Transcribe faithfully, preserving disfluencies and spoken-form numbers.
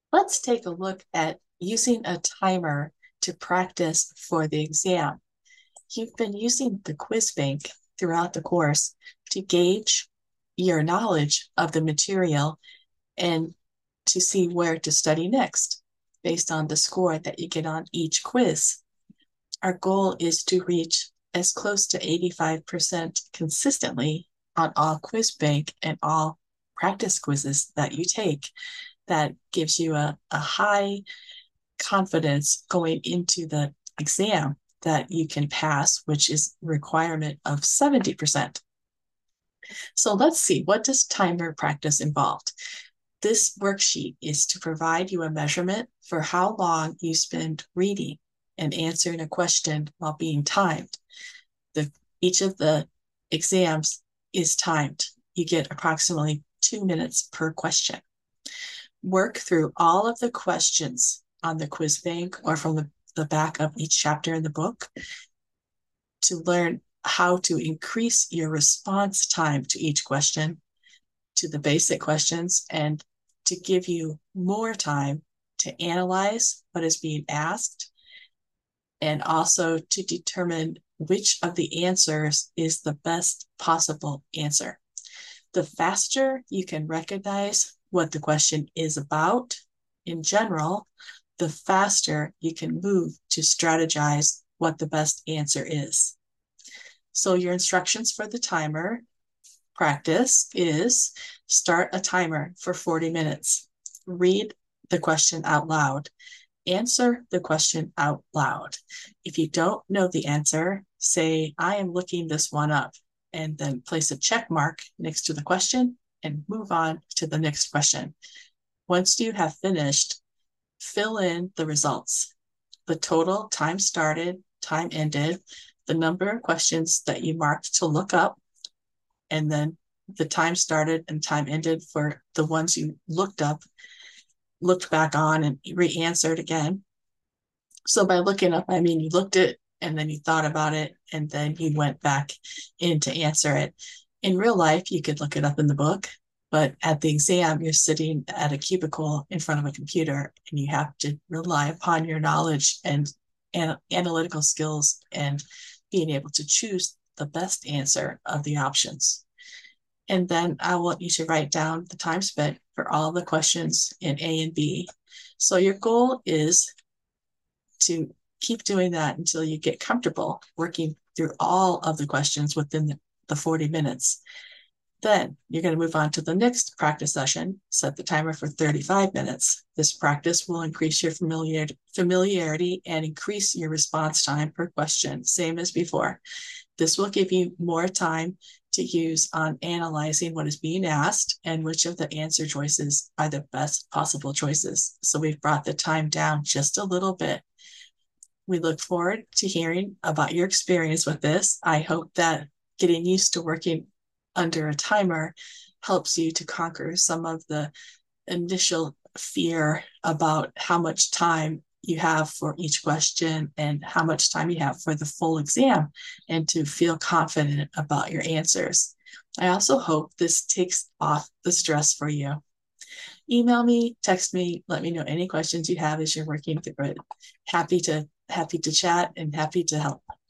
Let's take a look at using a timer to practice for the exam. You've been using the quiz bank throughout the course to gauge your knowledge of the material and to see where to study next based on the score that you get on each quiz. Our goal is to reach as close to eighty-five percent consistently on all quiz bank and all practice quizzes that you take. That gives you a, a high confidence going into the exam that you can pass, which is a requirement of seventy percent. So let's see, what does timer practice involve? This worksheet is to provide you a measurement for how long you spend reading and answering a question while being timed. The, each of the exams is timed. You get approximately two minutes per question. Work through all of the questions on the quiz bank or from the, the back of each chapter in the book to learn how to increase your response time to each question, to the basic questions, and to give you more time to analyze what is being asked and also to determine which of the answers is the best possible answer. The faster you can recognize what the question is about in general, the faster you can move to strategize what the best answer is. So your instructions for the timer practice is start a timer for forty minutes. Read the question out loud. Answer the question out loud. If you don't know the answer, say, I am looking this one up, and then place a check mark next to the question and move on to the next question. Once you have finished, fill in the results, the total time started, time ended, the number of questions that you marked to look up, and then the time started and time ended for the ones you looked up, looked back on, and re-answered again. So by looking up, I mean you looked it and then you thought about it and then you went back in to answer it. In real life, you could look it up in the book, but at the exam, you're sitting at a cubicle in front of a computer and you have to rely upon your knowledge and, and analytical skills and being able to choose the best answer of the options. And then I want you to write down the time spent for all the questions in A and B. So your goal is to keep doing that until you get comfortable working through all of the questions within the, the forty minutes. Then you're going to move on to the next practice session. Set the timer for thirty-five minutes. This practice will increase your familiar, familiarity and increase your response time per question, same as before. This will give you more time to use on analyzing what is being asked and which of the answer choices are the best possible choices. So we've brought the time down just a little bit. We look forward to hearing about your experience with this. I hope that getting used to working under a timer helps you to conquer some of the initial fear about how much time you have for each question and how much time you have for the full exam, and to feel confident about your answers. I also hope this takes off the stress for you. Email me, text me, let me know any questions you have as you're working through it. Happy to happy to chat and happy to help.